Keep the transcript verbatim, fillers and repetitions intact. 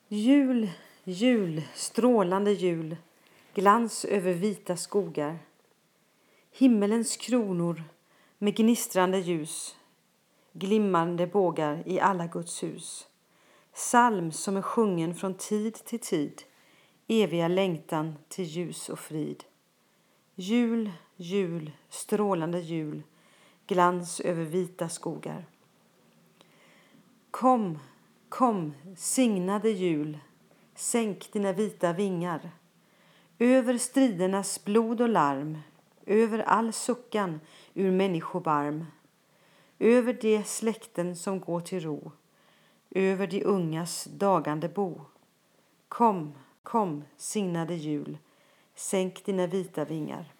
Jul, jul, strålande jul, glans över vita skogar. Himmelens kronor med gnistrande ljus, glimmande bågar i alla Guds hus. Psalm som är sjungen från tid till tid, eviga längtan till ljus och frid. Jul, jul, strålande jul, glans över vita skogar. Kom, kom, signade jul, sänk dina vita vingar. Över stridernas blod och larm, över all suckan ur människobarm. Över de släkten som går till ro, över de ungas dagande bo. Kom, kom, signade jul, sänk dina vita vingar.